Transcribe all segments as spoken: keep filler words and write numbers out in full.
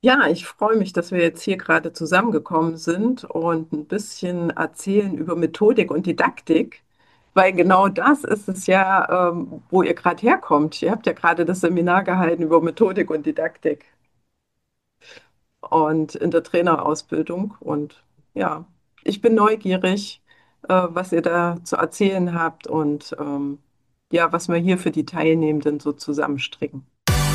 Ja, ich freue mich, dass wir jetzt hier gerade zusammengekommen sind und ein bisschen erzählen über Methodik und Didaktik, weil genau das ist es ja, ähm, wo ihr gerade herkommt. Ihr habt ja gerade das Seminar gehalten über Methodik und Didaktik und in der Trainerausbildung. Und ja, ich bin neugierig, äh, was ihr da zu erzählen habt und ähm, ja, was wir hier für die Teilnehmenden so zusammenstricken.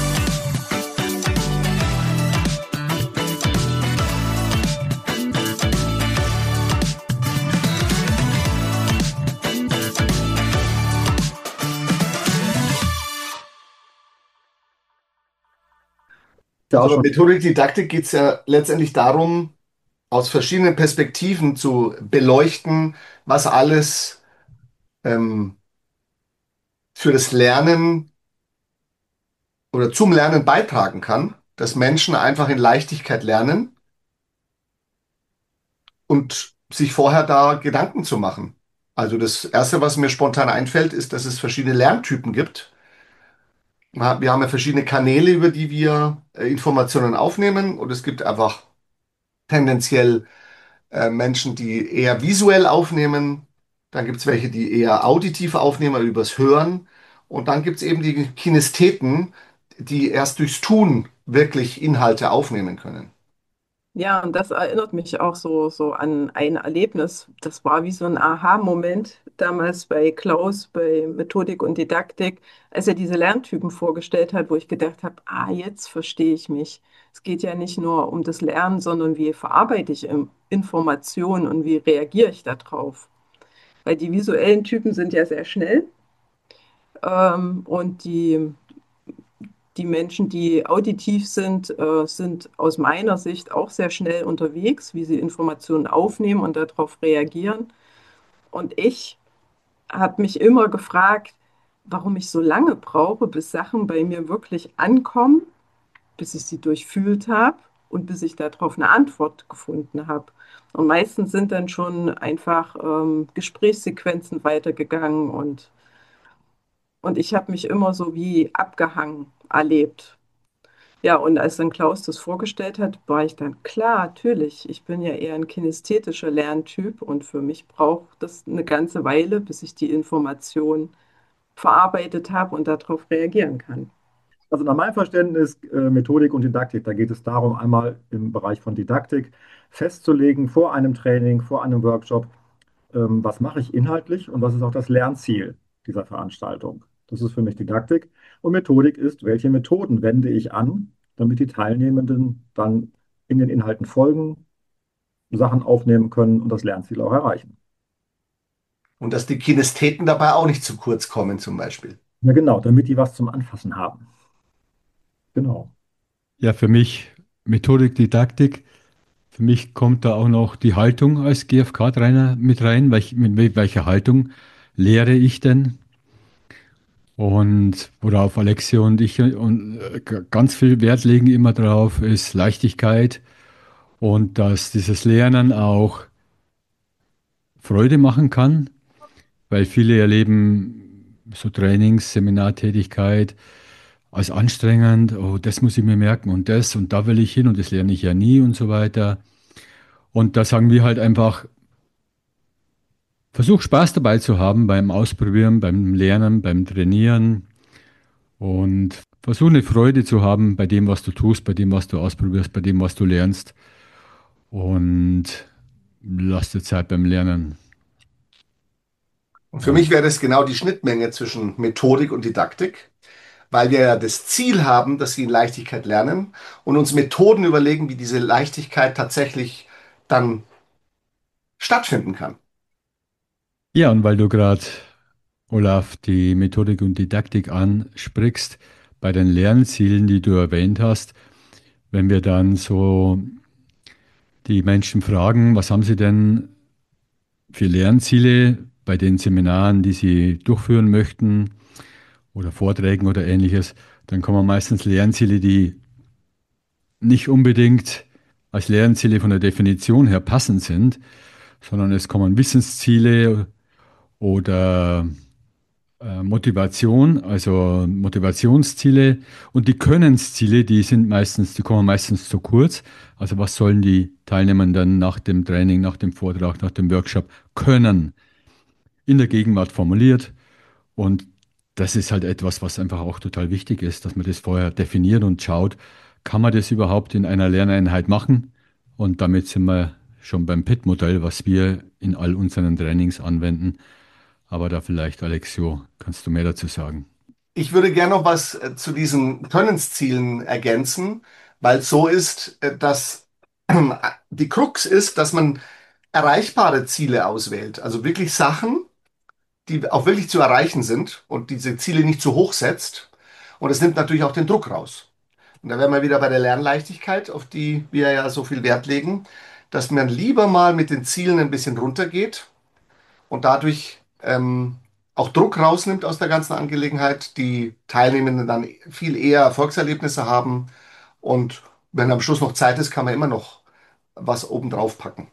Ja, auch Also bei schon. Methodik Didaktik geht es ja letztendlich darum, aus verschiedenen Perspektiven zu beleuchten, was alles ähm, für das Lernen oder zum Lernen beitragen kann, dass Menschen einfach in Leichtigkeit lernen und sich vorher da Gedanken zu machen. Also das Erste, was mir spontan einfällt, ist, dass es verschiedene Lerntypen gibt. Wir haben ja verschiedene Kanäle, über die wir äh, Informationen aufnehmen, und es gibt einfach tendenziell äh, Menschen, die eher visuell aufnehmen. Dann gibt es welche, die eher auditiv aufnehmen, also übers Hören. Und dann gibt es eben die Kinestheten, die erst durchs Tun wirklich Inhalte aufnehmen können. Ja, und das erinnert mich auch so, so an ein Erlebnis. Das war wie so ein Aha-Moment damals bei Klaus, bei Methodik und Didaktik, als er diese Lerntypen vorgestellt hat, wo ich gedacht habe, ah, jetzt verstehe ich mich. Es geht ja nicht nur um das Lernen, sondern wie verarbeite ich ähm, Informationen und wie reagiere ich darauf. Weil die visuellen Typen sind ja sehr schnell ähm, und die die Menschen, die auditiv sind, äh, sind aus meiner Sicht auch sehr schnell unterwegs, wie sie Informationen aufnehmen und darauf reagieren. Und ich habe mich immer gefragt, warum ich so lange brauche, bis Sachen bei mir wirklich ankommen, bis ich sie durchfühlt habe und bis ich darauf eine Antwort gefunden habe. Und meistens sind dann schon einfach ähm, Gesprächssequenzen weitergegangen und, und ich habe mich immer so wie abgehangen erlebt. Ja, und als dann Klaus das vorgestellt hat, war ich dann klar, natürlich, ich bin ja eher ein kinästhetischer Lerntyp und für mich braucht das eine ganze Weile, bis ich die Information verarbeitet habe und darauf reagieren kann. Also nach meinem Verständnis, äh, Methodik und Didaktik, da geht es darum, einmal im Bereich von Didaktik festzulegen, vor einem Training, vor einem Workshop, ähm, was mache ich inhaltlich und was ist auch das Lernziel dieser Veranstaltung. Das ist für mich Didaktik. Und Methodik ist, welche Methoden wende ich an, damit die Teilnehmenden dann in den Inhalten folgen, Sachen aufnehmen können und das Lernziel auch erreichen. Und dass die Kinestheten dabei auch nicht zu kurz kommen, zum Beispiel. Ja, genau, damit die was zum Anfassen haben. Genau. Ja, für mich Methodik, Didaktik. Für mich kommt da auch noch die Haltung als G F K-Trainer mit rein. Welch, mit welcher Haltung lehre ich denn? Und worauf Alexia und ich und äh, g- ganz viel Wert legen immer drauf, ist Leichtigkeit und dass dieses Lernen auch Freude machen kann, weil viele erleben so Trainings, Seminartätigkeit als anstrengend. Oh, das muss ich mir merken und das und da will ich hin und das lerne ich ja nie und so weiter. Und da sagen wir halt einfach, versuch Spaß dabei zu haben beim Ausprobieren, beim Lernen, beim Trainieren und versuch eine Freude zu haben bei dem, was du tust, bei dem, was du ausprobierst, bei dem, was du lernst und lass dir Zeit beim Lernen. Und für Ja. mich wäre das genau die Schnittmenge zwischen Methodik und Didaktik, weil wir ja das Ziel haben, dass sie in Leichtigkeit lernen und uns Methoden überlegen, wie diese Leichtigkeit tatsächlich dann stattfinden kann. Ja, und weil du gerade, Olaf, die Methodik und Didaktik ansprichst, bei den Lernzielen, die du erwähnt hast, wenn wir dann so die Menschen fragen, was haben sie denn für Lernziele bei den Seminaren, die sie durchführen möchten oder Vorträgen oder ähnliches, dann kommen meistens Lernziele, die nicht unbedingt als Lernziele von der Definition her passend sind, sondern es kommen Wissensziele oder äh, Motivation, also Motivationsziele und die Könnensziele, die sind meistens, die kommen meistens zu kurz. Also was sollen die Teilnehmer dann nach dem Training, nach dem Vortrag, nach dem Workshop können? In der Gegenwart formuliert. Und das ist halt etwas, was einfach auch total wichtig ist, dass man das vorher definiert und schaut, kann man das überhaupt in einer Lerneinheit machen? Und damit sind wir schon beim P I T-Modell, was wir in all unseren Trainings anwenden. Aber da vielleicht, Alexio, kannst du mehr dazu sagen? Ich würde gerne noch was äh, zu diesen Könnenszielen ergänzen, weil es so ist, äh, dass die Krux ist, dass man erreichbare Ziele auswählt. Also wirklich Sachen, die auch wirklich zu erreichen sind und diese Ziele nicht zu hoch setzt. Und es nimmt natürlich auch den Druck raus. Und da wären wir wieder bei der Lernleichtigkeit, auf die wir ja so viel Wert legen, dass man lieber mal mit den Zielen ein bisschen runtergeht und dadurch ähm, auch Druck rausnimmt aus der ganzen Angelegenheit, die Teilnehmenden dann viel eher Erfolgserlebnisse haben und wenn am Schluss noch Zeit ist, kann man immer noch was obendrauf packen.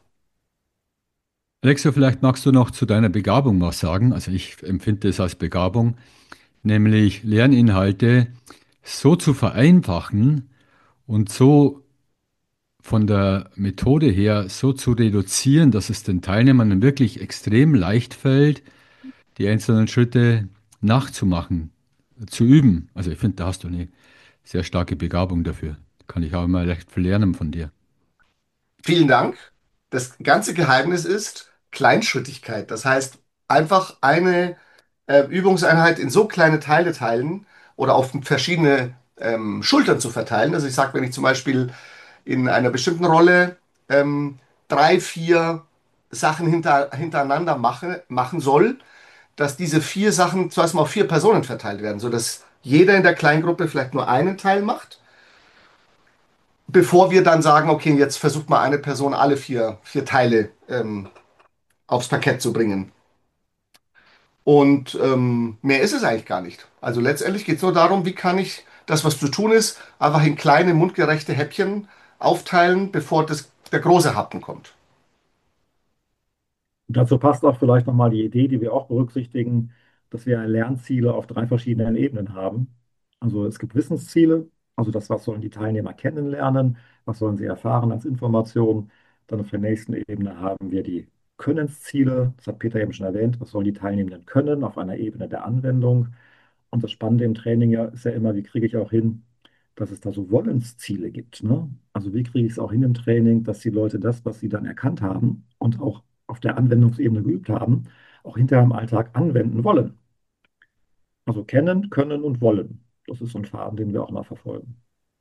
Alexio, vielleicht magst du noch zu deiner Begabung was sagen. Also ich empfinde es als Begabung, nämlich Lerninhalte so zu vereinfachen und so von der Methode her so zu reduzieren, dass es den Teilnehmern wirklich extrem leicht fällt, die einzelnen Schritte nachzumachen, zu üben. Also ich finde, da hast du eine sehr starke Begabung dafür. Kann ich auch immer recht viel lernen von dir. Vielen Dank. Das ganze Geheimnis ist Kleinschrittigkeit. Das heißt, einfach eine äh, Übungseinheit in so kleine Teile teilen oder auf verschiedene ähm, Schultern zu verteilen. Also ich sage, wenn ich zum Beispiel in einer bestimmten Rolle ähm, drei, vier Sachen hinter, hintereinander mache, machen soll, dass diese vier Sachen zuerst mal auf vier Personen verteilt werden, sodass jeder in der Kleingruppe vielleicht nur einen Teil macht, bevor wir dann sagen, okay, jetzt versucht mal eine Person alle vier, vier Teile ähm, aufs Parkett zu bringen. Und ähm, mehr ist es eigentlich gar nicht. Also letztendlich geht es nur darum, wie kann ich das, was zu tun ist, einfach in kleine, mundgerechte Häppchen aufteilen, bevor das, der große Happen kommt. Und dazu passt auch vielleicht nochmal die Idee, die wir auch berücksichtigen, dass wir Lernziele auf drei verschiedenen Ebenen haben. Also es gibt Wissensziele, also das, was sollen die Teilnehmer kennenlernen, was sollen sie erfahren als Information. Dann auf der nächsten Ebene haben wir die Könnensziele, das hat Peter eben schon erwähnt, was sollen die Teilnehmenden können auf einer Ebene der Anwendung. Und das Spannende im Training ja ist ja immer, wie kriege ich auch hin, dass es da so Wollensziele gibt. Ne? Also wie kriege ich es auch hin im Training, dass die Leute das, was sie dann erkannt haben und auch auf der Anwendungsebene geübt haben, auch hinterher im Alltag anwenden wollen. Also kennen, können und wollen. Das ist so ein Faden, den wir auch mal verfolgen.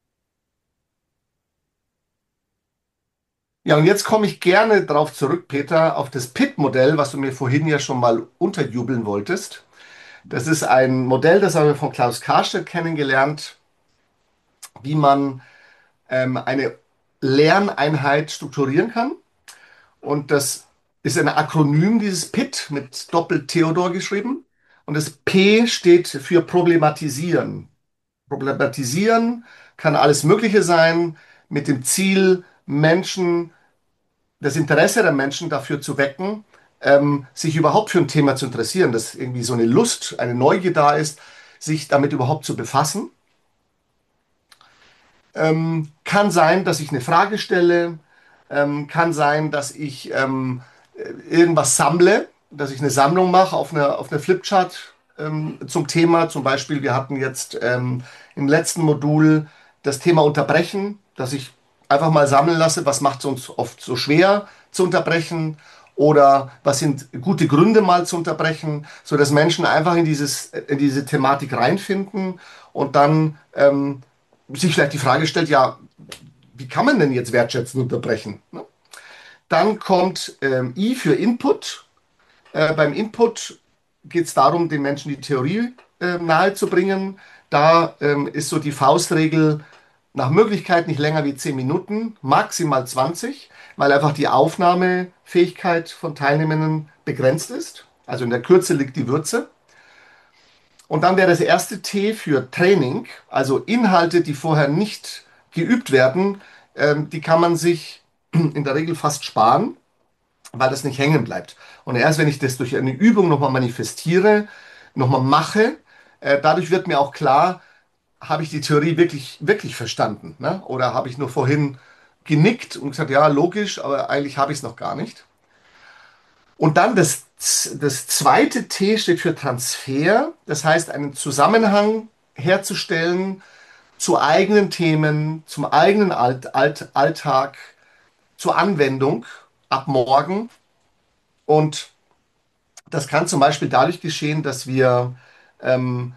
Ja, und jetzt komme ich gerne darauf zurück, Peter, auf das P I T-Modell, was du mir vorhin ja schon mal unterjubeln wolltest. Das ist ein Modell, das haben wir von Klaus Karstedt kennengelernt, wie man ähm, eine Lerneinheit strukturieren kann. Und das ist ein Akronym, dieses P I T, mit Doppel-Theodor geschrieben. Und das P steht für Problematisieren. Problematisieren kann alles Mögliche sein, mit dem Ziel, Menschen, das Interesse der Menschen dafür zu wecken, ähm, sich überhaupt für ein Thema zu interessieren, dass irgendwie so eine Lust, eine Neugier da ist, sich damit überhaupt zu befassen. Ähm, kann sein, dass ich eine Frage stelle, ähm, kann sein, dass ich ähm, äh, irgendwas sammle, dass ich eine Sammlung mache auf einer auf einer Flipchart ähm, zum Thema. Zum Beispiel, wir hatten jetzt ähm, im letzten Modul das Thema Unterbrechen, dass ich einfach mal sammeln lasse, was macht es uns oft so schwer zu unterbrechen oder was sind gute Gründe mal zu unterbrechen, so dass Menschen einfach in dieses, in diese Thematik reinfinden und dann ähm, sich vielleicht die Frage stellt, ja, wie kann man denn jetzt wertschätzen unterbrechen? Ne? Dann kommt ähm, I für Input. Äh, beim Input geht es darum, den Menschen die Theorie äh, nahezubringen. Da ähm, ist so die Faustregel, nach Möglichkeit nicht länger wie zehn Minuten, maximal zwanzig, weil einfach die Aufnahmefähigkeit von Teilnehmenden begrenzt ist. Also in der Kürze liegt die Würze. Und dann wäre das erste T für Training, also Inhalte, die vorher nicht geübt werden, ähm, die kann man sich in der Regel fast sparen, weil das nicht hängen bleibt. Und erst wenn ich das durch eine Übung nochmal manifestiere, nochmal mache, äh, dadurch wird mir auch klar, habe ich die Theorie wirklich, wirklich verstanden, ne? Oder habe ich nur vorhin genickt und gesagt, ja, logisch, aber eigentlich habe ich es noch gar nicht. Und dann das, das zweite T steht für Transfer, das heißt, einen Zusammenhang herzustellen zu eigenen Themen, zum eigenen Alt, Alt, Alltag, zur Anwendung ab morgen. Und das kann zum Beispiel dadurch geschehen, dass wir ähm,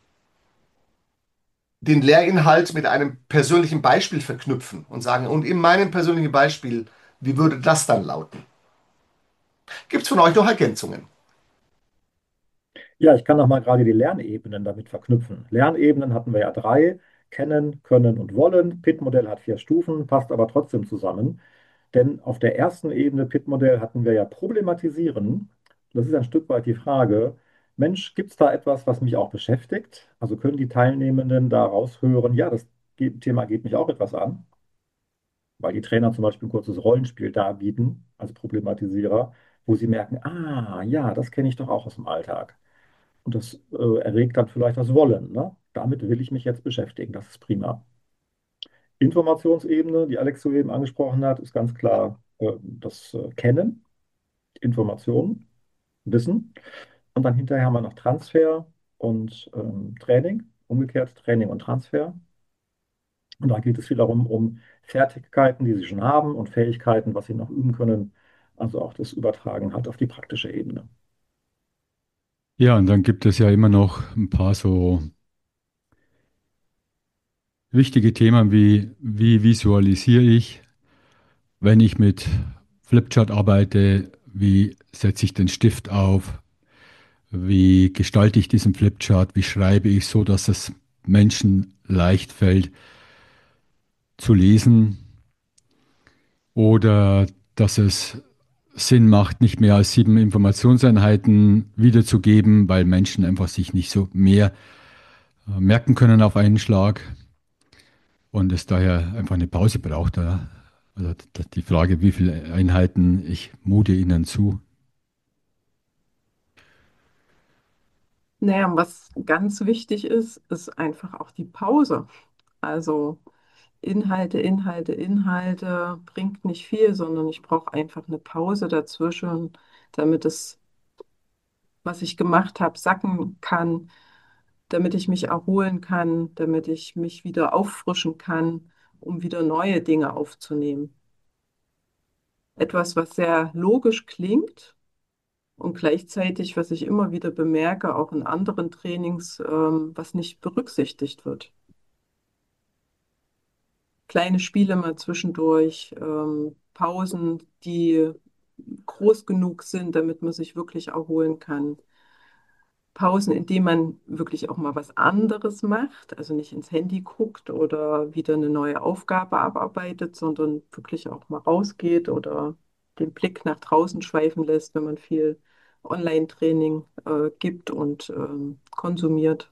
den Lehrinhalt mit einem persönlichen Beispiel verknüpfen und sagen, und in meinem persönlichen Beispiel, wie würde das dann lauten? Gibt es von euch noch Ergänzungen? Ja, ich kann noch mal gerade die Lernebenen damit verknüpfen. Lernebenen hatten wir ja drei: Kennen, Können und Wollen. Pit-Modell hat vier Stufen, passt aber trotzdem zusammen. Denn auf der ersten Ebene Pit-Modell hatten wir ja Problematisieren. Das ist ein Stück weit die Frage, Mensch, gibt es da etwas, was mich auch beschäftigt? Also können die Teilnehmenden da raushören, ja, das Ge- Thema geht mich auch etwas an, weil die Trainer zum Beispiel ein kurzes Rollenspiel darbieten als Problematisierer, wo sie merken, ah, ja, das kenne ich doch auch aus dem Alltag. Und das äh, erregt dann vielleicht das Wollen. Ne? Damit will ich mich jetzt beschäftigen. Das ist prima. Informationsebene, die Alex soeben angesprochen hat, ist ganz klar äh, das äh, Kennen, Informationen, Wissen. Und dann hinterher haben wir noch Transfer und ähm, Training, umgekehrt Training und Transfer. Und da geht es wiederum um Fertigkeiten, die sie schon haben und Fähigkeiten, was sie noch üben können. Also auch das Übertragen halt auf die praktische Ebene. Ja, und dann gibt es ja immer noch ein paar so wichtige Themen wie, wie visualisiere ich, wenn ich mit Flipchart arbeite, wie setze ich den Stift auf, wie gestalte ich diesen Flipchart, wie schreibe ich so, dass es Menschen leicht fällt zu lesen oder dass es Sinn macht, nicht mehr als sieben Informationseinheiten wiederzugeben, weil Menschen einfach sich nicht so mehr äh, merken können auf einen Schlag und es daher einfach eine Pause braucht. Oder? Also d- die Frage, wie viele Einheiten ich mute ihnen zu. Naja, und was ganz wichtig ist, ist einfach auch die Pause. Also Inhalte, Inhalte, Inhalte bringt nicht viel, sondern ich brauche einfach eine Pause dazwischen, damit es, was ich gemacht habe, sacken kann, damit ich mich erholen kann, damit ich mich wieder auffrischen kann, um wieder neue Dinge aufzunehmen. Etwas, was sehr logisch klingt und gleichzeitig, was ich immer wieder bemerke, auch in anderen Trainings, ähm, was nicht berücksichtigt wird. Kleine Spiele mal zwischendurch, ähm, Pausen, die groß genug sind, damit man sich wirklich erholen kann. Pausen, in denen man wirklich auch mal was anderes macht, also nicht ins Handy guckt oder wieder eine neue Aufgabe abarbeitet, sondern wirklich auch mal rausgeht oder den Blick nach draußen schweifen lässt, wenn man viel Online-Training äh, gibt und ähm, konsumiert.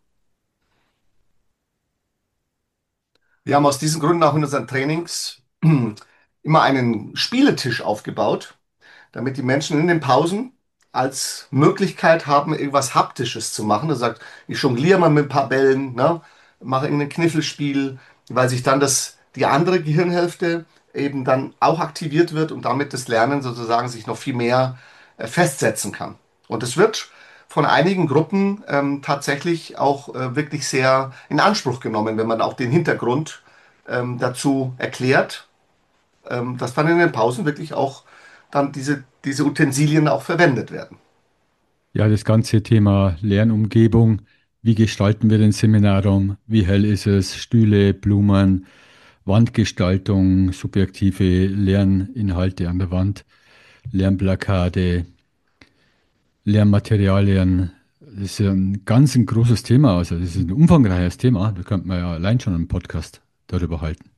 Wir haben aus diesen Gründen auch in unseren Trainings immer einen Spieletisch aufgebaut, damit die Menschen in den Pausen als Möglichkeit haben, irgendwas Haptisches zu machen. Er sagt, ich jongliere mal mit ein paar Bällen, ne, mache irgendein Kniffelspiel, weil sich dann das, die andere Gehirnhälfte eben dann auch aktiviert wird und damit das Lernen sozusagen sich noch viel mehr äh, festsetzen kann. Und es wird von einigen Gruppen ähm, tatsächlich auch äh, wirklich sehr in Anspruch genommen, wenn man auch den Hintergrund ähm, dazu erklärt, ähm, dass dann in den Pausen wirklich auch dann diese, diese Utensilien auch verwendet werden. Ja, das ganze Thema Lernumgebung. Wie gestalten wir den Seminarraum? Wie hell ist es? Stühle, Blumen, Wandgestaltung, subjektive Lerninhalte an der Wand, Lernplakate, Lernmaterialien. Das ist ja ein ganz ein großes Thema. Also das ist ein umfangreiches Thema. Da könnte man ja allein schon einen Podcast darüber halten.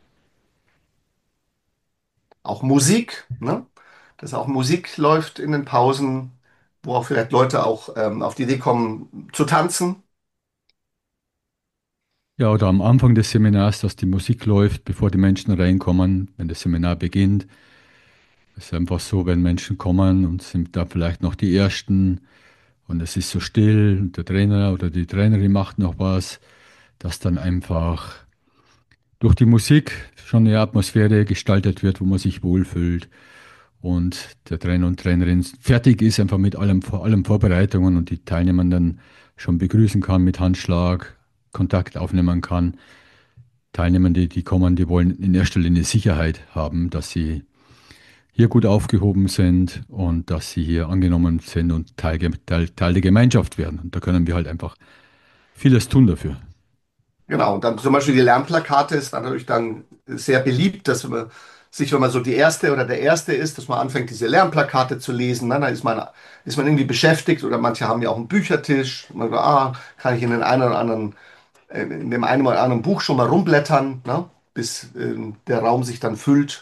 Auch Musik, ne? Dass auch Musik läuft in den Pausen, wo auch vielleicht Leute auch ähm, auf die Idee kommen zu tanzen. Ja, oder am Anfang des Seminars, dass die Musik läuft, bevor die Menschen reinkommen, wenn das Seminar beginnt. Es ist einfach so, wenn Menschen kommen und sind da vielleicht noch die Ersten und es ist so still und der Trainer oder die Trainerin macht noch was, dass dann einfach durch die Musik schon eine Atmosphäre gestaltet wird, wo man sich wohlfühlt und der Trainer und Trainerin fertig ist einfach mit allem, vor allem Vorbereitungen und die Teilnehmer dann schon begrüßen kann mit Handschlag, Kontakt aufnehmen kann. Teilnehmende, die kommen, die wollen in erster Linie Sicherheit haben, dass sie hier gut aufgehoben sind und dass sie hier angenommen sind und Teil, Teil, Teil der Gemeinschaft werden. Und da können wir halt einfach vieles tun dafür. Genau, und dann zum Beispiel die Lernplakate ist dann natürlich dann sehr beliebt, dass man sich, wenn man so die Erste oder der Erste ist, dass man anfängt, diese Lernplakate zu lesen. Ne? Dann ist man, ist man irgendwie beschäftigt oder manche haben ja auch einen Büchertisch. Man sagt, ah, kann ich in den einen oder anderen, äh, in dem einen oder anderen Buch schon mal rumblättern, ne? Bis ähm, der Raum sich dann füllt.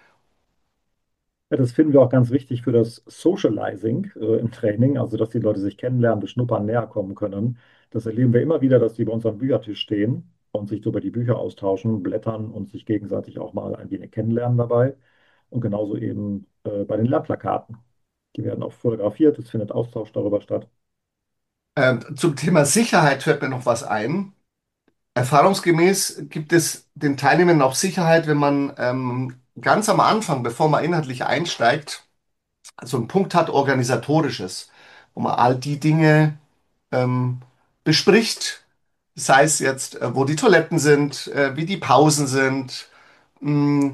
Ja, das finden wir auch ganz wichtig für das Socializing äh, im Training, also dass die Leute sich kennenlernen, beschnuppern, näher kommen können. Das erleben wir immer wieder, dass die bei uns am Büchertisch stehen und sich so über die Bücher austauschen, blättern und sich gegenseitig auch mal ein wenig kennenlernen dabei. Und genauso eben äh, bei den Lehrplakaten. Die werden auch fotografiert, es findet Austausch darüber statt. Ähm, zum Thema Sicherheit fällt mir noch was ein. Erfahrungsgemäß gibt es den Teilnehmern auch Sicherheit, wenn man ähm, ganz am Anfang, bevor man inhaltlich einsteigt, so einen Punkt hat, organisatorisches, wo man all die Dinge ähm, bespricht, sei es jetzt, äh, wo die Toiletten sind, äh, wie die Pausen sind, mh,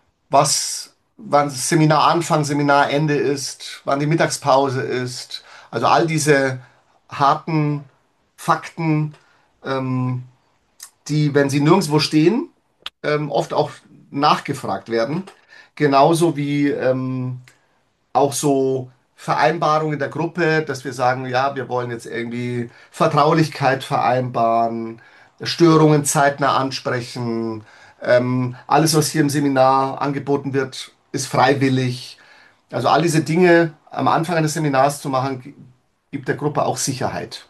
was, wann das Seminaranfang, Seminarende ist, wann die Mittagspause ist. Also all diese harten Fakten, ähm, die, wenn sie nirgendwo stehen, ähm, oft auch nachgefragt werden. Genauso wie ähm, auch so Vereinbarungen der Gruppe, dass wir sagen, ja, wir wollen jetzt irgendwie Vertraulichkeit vereinbaren, Störungen zeitnah ansprechen. Ähm, alles, was hier im Seminar angeboten wird, ist freiwillig. Also all diese Dinge am Anfang eines Seminars zu machen, gibt der Gruppe auch Sicherheit.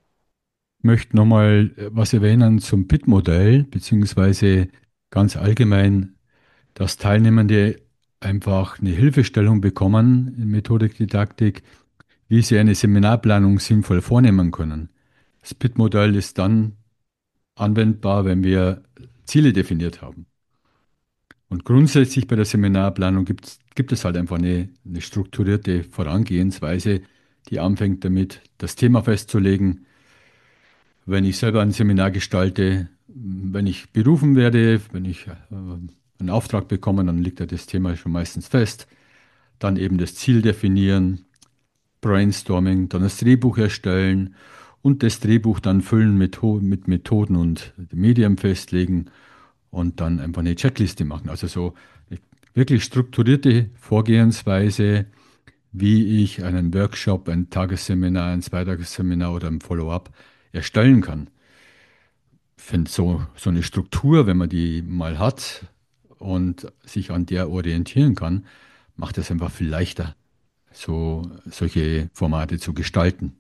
Ich möchte nochmal was erwähnen zum P I T-Modell, beziehungsweise ganz allgemein, dass Teilnehmende einfach eine Hilfestellung bekommen in Methodik, Didaktik, wie sie eine Seminarplanung sinnvoll vornehmen können. Das P I T-Modell ist dann anwendbar, wenn wir Ziele definiert haben. Und grundsätzlich bei der Seminarplanung gibt's, gibt es halt einfach eine, eine strukturierte Vorangehensweise, die anfängt damit, das Thema festzulegen. Wenn ich selber ein Seminar gestalte, wenn ich berufen werde, wenn ich äh, einen Auftrag bekomme, dann liegt ja das Thema schon meistens fest. Dann eben das Ziel definieren, Brainstorming, dann das Drehbuch erstellen und das Drehbuch dann füllen mit, mit Methoden und Medien festlegen und dann einfach eine Checkliste machen. Also so eine wirklich strukturierte Vorgehensweise, wie ich einen Workshop, ein Tagesseminar, ein Zweitagesseminar oder ein Follow-up erstellen kann. Ich finde so, so eine Struktur, wenn man die mal hat und sich an der orientieren kann, macht es einfach viel leichter, so solche Formate zu gestalten.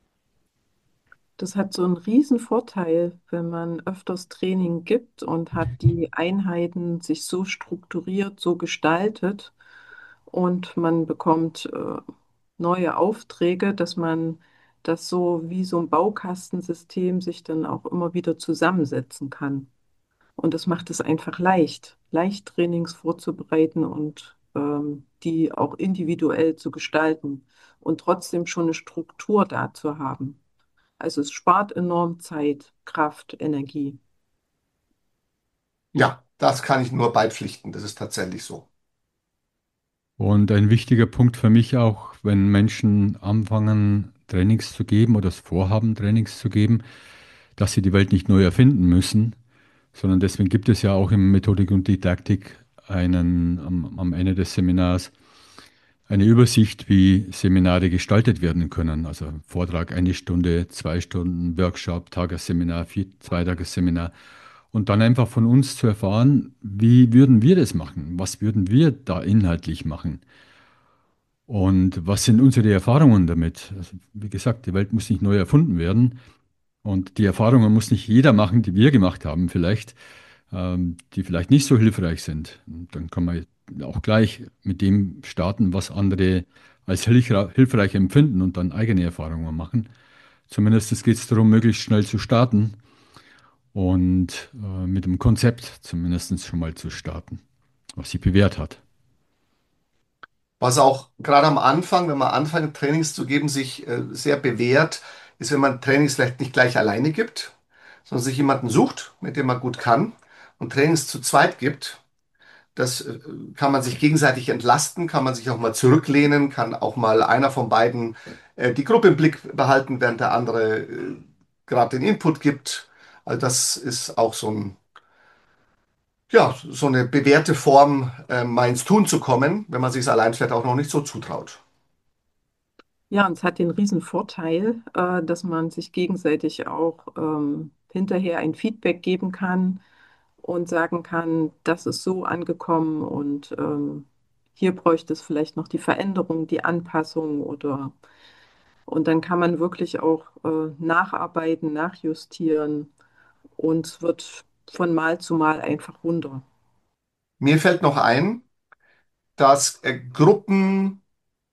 Das hat so einen riesen Vorteil, wenn man öfters Training gibt und hat die Einheiten sich so strukturiert, so gestaltet und man bekommt äh, neue Aufträge, dass man das so wie so ein Baukastensystem sich dann auch immer wieder zusammensetzen kann. Und das macht es einfach leicht, leicht Trainings vorzubereiten und ähm, die auch individuell zu gestalten und trotzdem schon eine Struktur da zu haben. Also es spart enorm Zeit, Kraft, Energie. Ja, das kann ich nur beipflichten. Das ist tatsächlich so. Und ein wichtiger Punkt für mich auch, wenn Menschen anfangen, Trainings zu geben oder das vorhaben, Trainings zu geben, dass sie die Welt nicht neu erfinden müssen, sondern deswegen gibt es ja auch in Methodik und Didaktik einen am, am Ende des Seminars eine Übersicht, wie Seminare gestaltet werden können. Also Vortrag eine Stunde, zwei Stunden, Workshop, Tagesseminar, vier, Zweitagesseminar. Und dann einfach von uns zu erfahren, wie würden wir das machen? Was würden wir da inhaltlich machen? Und was sind unsere Erfahrungen damit? Also, wie gesagt, die Welt muss nicht neu erfunden werden. Und die Erfahrungen muss nicht jeder machen, die wir gemacht haben, vielleicht, ähm, die vielleicht nicht so hilfreich sind. Und dann kann man auch gleich mit dem starten, was andere als hilchra- hilfreich empfinden und dann eigene Erfahrungen machen. Zumindest geht es darum, möglichst schnell zu starten und äh, mit dem Konzept zumindest schon mal zu starten, was sich bewährt hat. Was auch gerade am Anfang, wenn man anfängt, Trainings zu geben, sich äh, sehr bewährt, ist, wenn man Trainings vielleicht nicht gleich alleine gibt, sondern sich jemanden sucht, mit dem man gut kann und Trainings zu zweit gibt. Das äh, kann man sich gegenseitig entlasten, kann man sich auch mal zurücklehnen, kann auch mal einer von beiden äh, die Gruppe im Blick behalten, während der andere äh, gerade den Input gibt. Also das ist auch so ein, ja, so eine bewährte Form, äh, mal ins Tun zu kommen, wenn man sich es allein vielleicht auch noch nicht so zutraut. Ja, und es hat den riesen Vorteil, äh, dass man sich gegenseitig auch ähm, hinterher ein Feedback geben kann und sagen kann, das ist so angekommen und ähm, hier bräuchte es vielleicht noch die Veränderung, die Anpassung oder und dann kann man wirklich auch äh, nacharbeiten, nachjustieren und es wird von Mal zu Mal einfach runter. Mir fällt noch ein, dass äh, Gruppen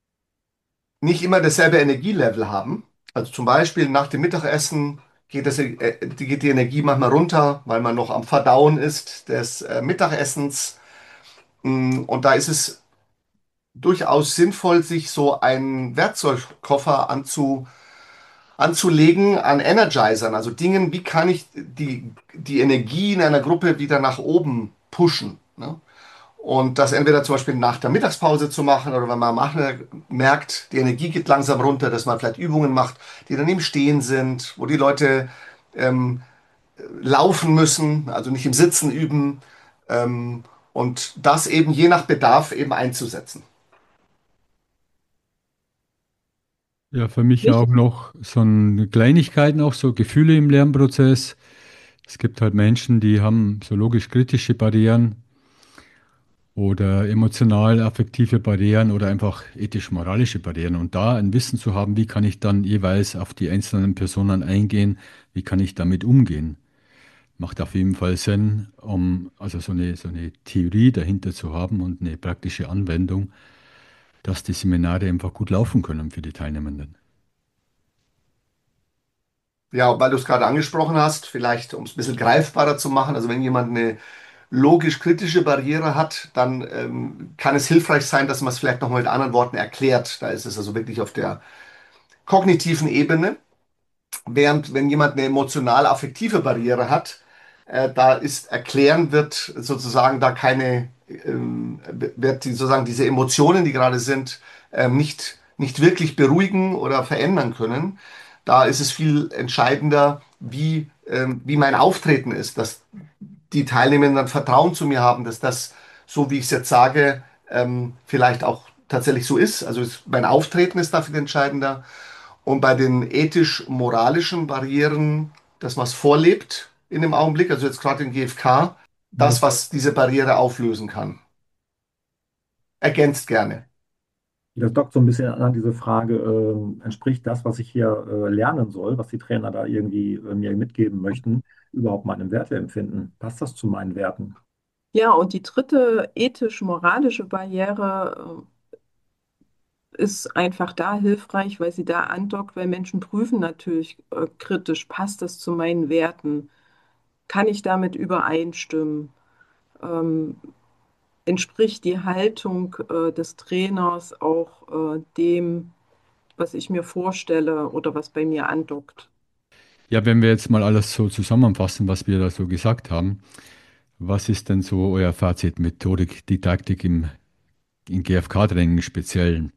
nicht immer dasselbe Energielevel haben. Also zum Beispiel nach dem Mittagessen geht, das, äh, die, geht die Energie manchmal runter, weil man noch am Verdauen ist des äh, Mittagessens. Mm, Und da ist es durchaus sinnvoll, sich so einen Werkzeugkoffer anzu, anzulegen an Energizern, also Dingen, wie kann ich die, die Energie in einer Gruppe wieder nach oben pushen. Ne? Und das entweder zum Beispiel nach der Mittagspause zu machen oder wenn man nachher merkt, die Energie geht langsam runter, dass man vielleicht Übungen macht, die dann im Stehen sind, wo die Leute ähm, laufen müssen, also nicht im Sitzen üben ähm, und das eben je nach Bedarf eben einzusetzen. Ja, für mich auch Wichtig. noch so ein Kleinigkeiten, auch so Gefühle im Lernprozess. Es gibt halt Menschen, die haben so logisch-kritische Barrieren oder emotional-affektive Barrieren oder einfach ethisch-moralische Barrieren. Und da ein Wissen zu haben, wie kann ich dann jeweils auf die einzelnen Personen eingehen, wie kann ich damit umgehen, macht auf jeden Fall Sinn, um also so eine, so eine Theorie dahinter zu haben und eine praktische Anwendung, dass die Seminare einfach gut laufen können für die Teilnehmenden. Ja, weil du es gerade angesprochen hast, vielleicht um es ein bisschen greifbarer zu machen, also wenn jemand eine logisch-kritische Barriere hat, dann ähm, kann es hilfreich sein, dass man es vielleicht nochmal mit anderen Worten erklärt. Da ist es also wirklich auf der kognitiven Ebene. Während wenn jemand eine emotional-affektive Barriere hat, äh, da ist erklären wird sozusagen da keine, ähm, wird die, sozusagen diese Emotionen, die gerade sind, ähm, nicht, nicht wirklich beruhigen oder verändern können. Da ist es viel entscheidender, wie, ähm, wie mein Auftreten ist, dass die Teilnehmenden dann Vertrauen zu mir haben, dass das, so wie ich es jetzt sage, ähm, vielleicht auch tatsächlich so ist. Also es, mein Auftreten ist dafür entscheidender. Und bei den ethisch-moralischen Barrieren, dass man es vorlebt in dem Augenblick, also jetzt gerade in G F K, Das, das, was diese Barriere auflösen kann. Ergänzt gerne. das dockt so ein bisschen an diese Frage, ähm, entspricht das, was ich hier äh, lernen soll, was die Trainer da irgendwie äh, mir mitgeben möchten, überhaupt meinem Werteempfinden? Passt das zu meinen Werten? Ja, und die dritte ethisch-moralische Barriere äh, ist einfach da hilfreich, weil sie da andockt, weil Menschen prüfen natürlich äh, kritisch, passt das zu meinen Werten? Kann ich damit übereinstimmen? Ähm, entspricht die Haltung äh, des Trainers auch äh, dem, was ich mir vorstelle oder was bei mir andockt? Ja, wenn wir jetzt mal alles so zusammenfassen, was wir da so gesagt haben, was ist denn so euer Fazit Methodik, Didaktik im, im G F K-Training speziell?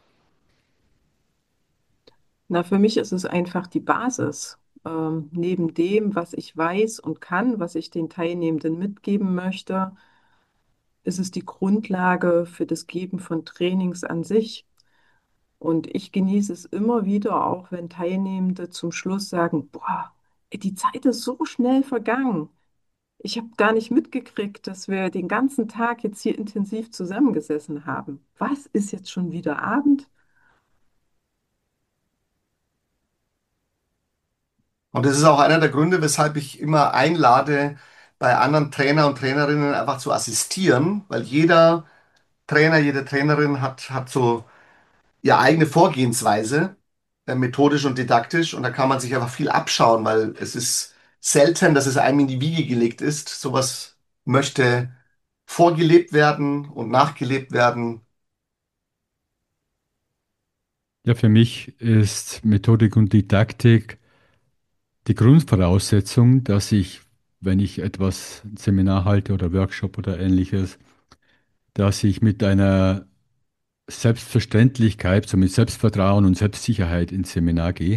Na, für mich ist es einfach die Basis. Ähm, neben dem, was ich weiß und kann, was ich den Teilnehmenden mitgeben möchte, ist es die Grundlage für das Geben von Trainings an sich. Und ich genieße es immer wieder, auch wenn Teilnehmende zum Schluss sagen, boah, ey, die Zeit ist so schnell vergangen. Ich habe gar nicht mitgekriegt, dass wir den ganzen Tag jetzt hier intensiv zusammengesessen haben. Was ist jetzt schon wieder Abend? Und das ist auch einer der Gründe, weshalb ich immer einlade, bei anderen Trainer und Trainerinnen einfach zu assistieren, weil jeder Trainer, jede Trainerin hat, hat so ihre eigene Vorgehensweise, äh, methodisch und didaktisch. Und da kann man sich einfach viel abschauen, weil es ist selten, dass es einem in die Wiege gelegt ist. Sowas möchte vorgelebt werden und nachgelebt werden. Ja, für mich ist Methodik und Didaktik die Grundvoraussetzung, dass ich, wenn ich etwas, ein Seminar halte oder Workshop oder ähnliches, dass ich mit einer Selbstverständlichkeit, so mit Selbstvertrauen und Selbstsicherheit ins Seminar gehe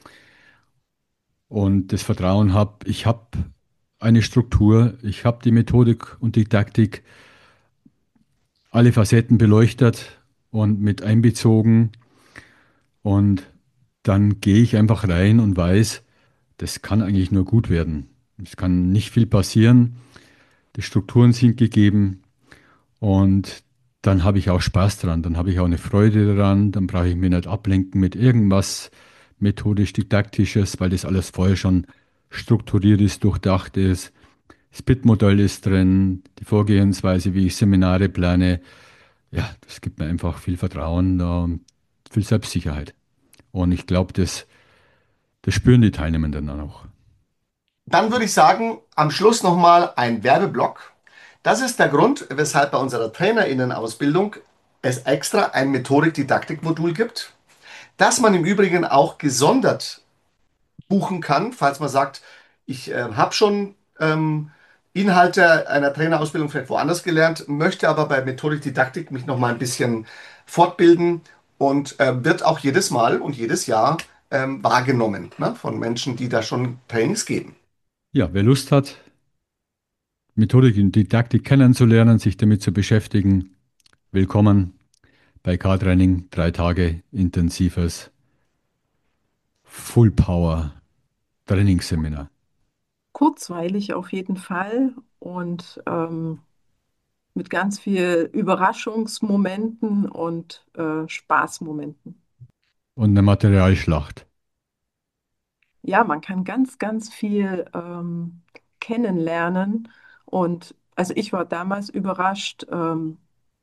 und das Vertrauen habe, ich habe eine Struktur, ich habe die Methodik und Didaktik, alle Facetten beleuchtet und mit einbezogen und dann gehe ich einfach rein und weiß, das kann eigentlich nur gut werden. Es kann nicht viel passieren, die Strukturen sind gegeben und dann habe ich auch Spaß dran, dann habe ich auch eine Freude daran, dann brauche ich mich nicht ablenken mit irgendwas methodisch-didaktisches, weil das alles vorher schon strukturiert ist, durchdacht ist. Das Bit-Modell ist drin, die Vorgehensweise, wie ich Seminare plane. Ja, das gibt mir einfach viel Vertrauen, äh, viel Selbstsicherheit. Und ich glaube, das, das spüren die Teilnehmenden dann auch. Dann würde ich sagen, am Schluss nochmal ein Werbeblock. Das ist der Grund, weshalb bei unserer TrainerInnen-Ausbildung es extra ein Methodik-Didaktik-Modul gibt, das man im Übrigen auch gesondert buchen kann, falls man sagt, ich äh, habe schon ähm, Inhalte einer Trainerausbildung vielleicht woanders gelernt, möchte aber bei Methodik Didaktik mich noch mal ein bisschen fortbilden und äh, wird auch jedes Mal und jedes Jahr ähm, wahrgenommen, ne, von Menschen, die da schon Trainings geben. Ja, wer Lust hat, Methodik und Didaktik kennenzulernen, sich damit zu beschäftigen, willkommen bei K-Training. Drei Tage intensives Full Power Trainingsseminar. Kurzweilig auf jeden Fall und ähm, mit ganz viel Überraschungsmomenten und äh, Spaßmomenten. Und eine Materialschlacht. Ja, man kann ganz, ganz viel ähm, kennenlernen. Und also ich war damals überrascht, ähm,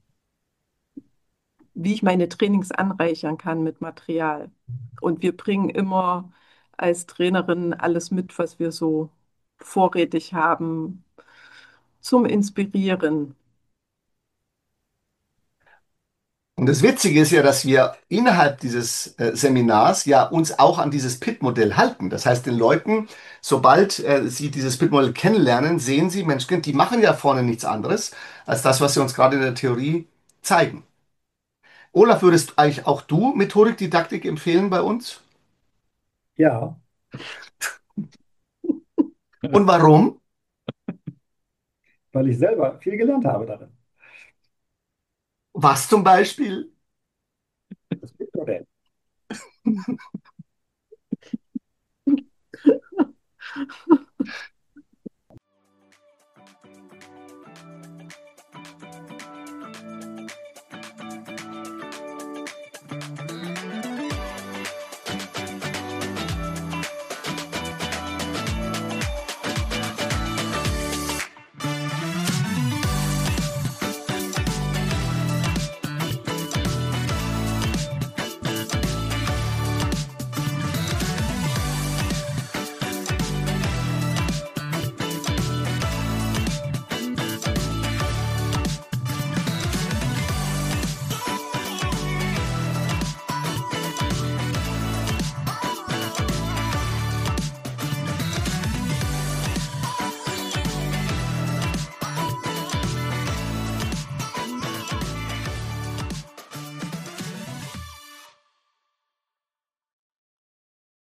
wie ich meine Trainings anreichern kann mit Material. Und wir bringen immer als Trainerin alles mit, was wir so vorrätig haben, zum Inspirieren. Und das Witzige ist ja, dass wir innerhalb dieses äh, Seminars ja uns auch an dieses Pit-Modell halten. Das heißt, den Leuten, sobald äh, sie dieses Pit-Modell kennenlernen, sehen sie, Mensch, Kind, die machen ja vorne nichts anderes als das, was sie uns gerade in der Theorie zeigen. Olaf, würdest eigentlich auch du Methodik, Didaktik empfehlen bei uns? Ja, Und warum? weil ich selber viel gelernt habe darin. Was zum Beispiel? Das Bit-Modell.